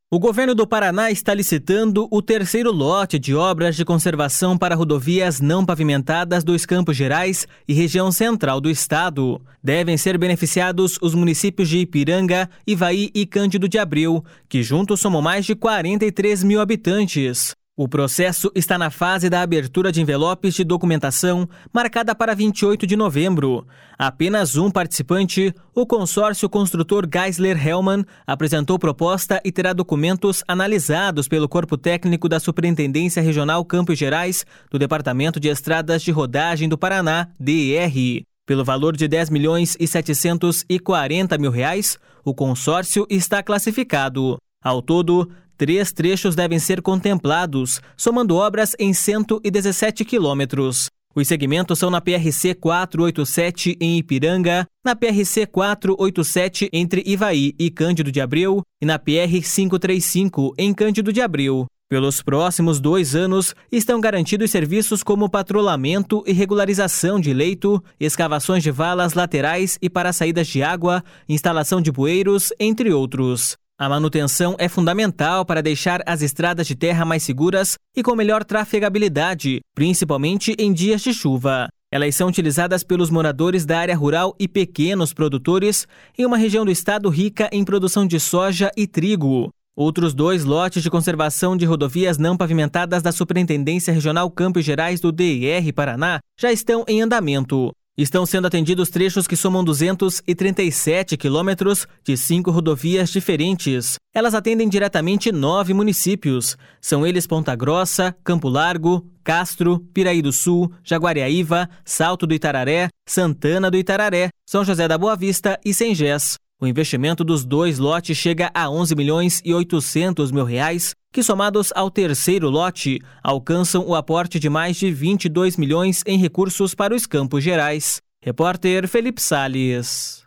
O governo do Paraná está licitando o terceiro lote de obras de conservação para rodovias não pavimentadas dos Campos Gerais e região central do estado. Devem ser beneficiados os municípios de Ipiranga, Ivaí e Cândido de Abreu, que juntos somam mais de 43 mil habitantes. O processo está na fase da abertura de envelopes de documentação, marcada para 28 de novembro. Apenas um participante, o consórcio construtor Geisler-Hellmann, apresentou proposta e terá documentos analisados pelo Corpo Técnico da Superintendência Regional Campos Gerais do Departamento de Estradas de Rodagem do Paraná, DER. Pelo valor de R$10.740.000, o consórcio está classificado. Ao todo, 3 trechos devem ser contemplados, somando obras em 117 quilômetros. Os segmentos são na PRC 487 em Ipiranga, na PRC 487 entre Ivaí e Cândido de Abreu e na PR 535 em Cândido de Abreu. Pelos próximos 2 anos, estão garantidos serviços como patrulhamento e regularização de leito, escavações de valas laterais e para saídas de água, instalação de bueiros, entre outros. A manutenção é fundamental para deixar as estradas de terra mais seguras e com melhor trafegabilidade, principalmente em dias de chuva. Elas são utilizadas pelos moradores da área rural e pequenos produtores em uma região do estado rica em produção de soja e trigo. Outros 2 lotes de conservação de rodovias não pavimentadas da Superintendência Regional Campos Gerais do DER Paraná já estão em andamento. Estão sendo atendidos trechos que somam 237 quilômetros de 5 rodovias diferentes. Elas atendem diretamente 9 municípios. São eles Ponta Grossa, Campo Largo, Castro, Piraí do Sul, Jaguariaíva, Salto do Itararé, Santana do Itararé, São José da Boa Vista e Sengés. O investimento dos 2 lotes chega a R$11.800.000, que somados ao terceiro lote, alcançam o aporte de mais de 22 milhões em recursos para os Campos Gerais. Repórter Felipe Salles.